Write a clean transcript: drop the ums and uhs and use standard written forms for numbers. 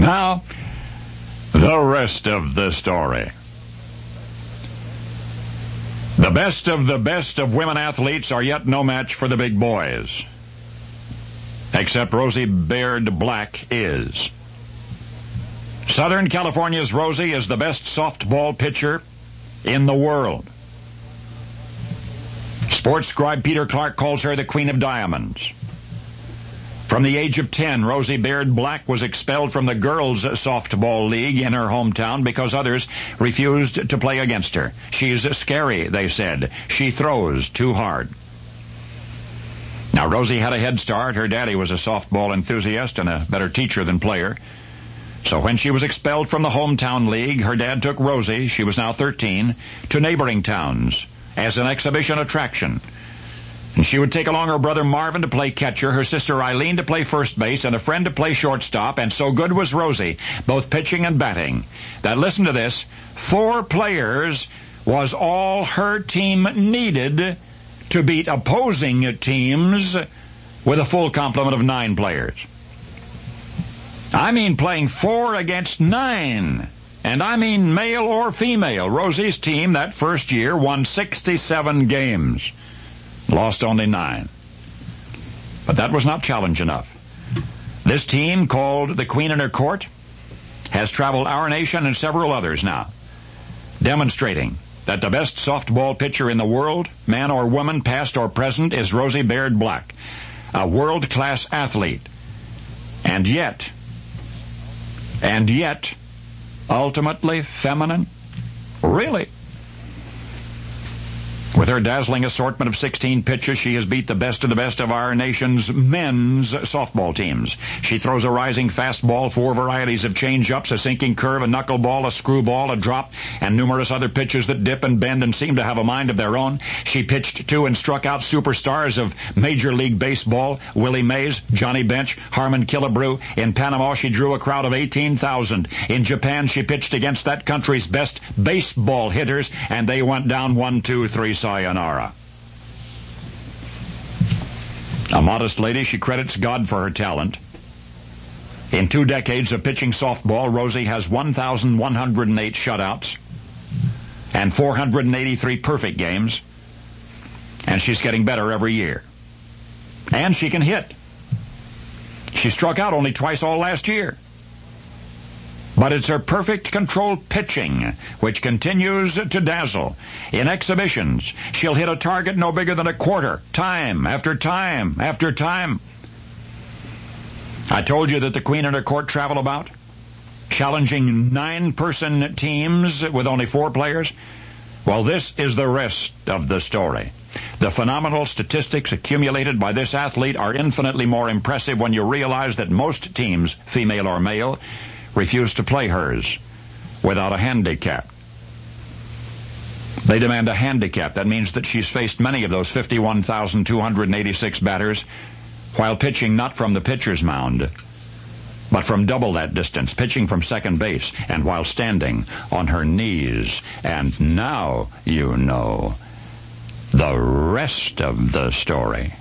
Now, the rest of the story. The best of women athletes are yet no match for the big boys. Except Rosie Baird Black is. Southern California's Rosie is the best softball pitcher in the world. Sports scribe Peter Clark calls her the Queen of Diamonds. From the age of 10, Rosie Baird Black was expelled from the girls' softball league in her hometown because others refused to play against her. She's scary, they said. She throws too hard. Now, Rosie had a head start. Her daddy was a softball enthusiast and a better teacher than player. So when she was expelled from the hometown league, her dad took Rosie, she was now 13, to neighboring towns as an exhibition attraction. And she would take along her brother Marvin to play catcher, her sister Eileen to play first base, and a friend to play shortstop, and so good was Rosie, both pitching and batting, that, listen to this, 4 players was all her team needed to beat opposing teams with a full complement of 9 players. I mean playing 4 against 9. And I mean male or female. Rosie's team that first year won 67 games. Lost only 9. But that was not challenge enough. This team, called the Queen in Her Court, has traveled our nation and several others now, demonstrating that the best softball pitcher in the world, man or woman, past or present, is Rosie Baird Black, a world-class athlete. And yet, ultimately feminine? Really? With her dazzling assortment of 16 pitches, she has beat the best of our nation's men's softball teams. She throws a rising fastball, 4 varieties of change-ups, a sinking curve, a knuckleball, a screwball, a drop, and numerous other pitches that dip and bend and seem to have a mind of their own. She pitched to and struck out superstars of Major League Baseball, Willie Mays, Johnny Bench, Harmon Killebrew. In Panama, she drew a crowd of 18,000. In Japan, she pitched against that country's best baseball hitters, and they went down 1-2-3 sayonara. A modest lady, she credits God for her talent. In 2 decades of pitching softball, Rosie has 1,108 shutouts and 483 perfect games, and she's getting better every year. And she can hit. She struck out only twice all last year. But it's her perfect controlled pitching which continues to dazzle. In exhibitions, she'll hit a target no bigger than a quarter, time after time after time. I told you that the Queen and Her Court travel about, challenging 9-person teams with only 4 players. Well, this is the rest of the story. The phenomenal statistics accumulated by this athlete are infinitely more impressive when you realize that most teams, female or male, refuse to play hers without a handicap. They demand a handicap. That means that she's faced many of those 51,286 batters while pitching not from the pitcher's mound, but from double that distance, pitching from second base, and while standing on her knees. And now you know the rest of the story.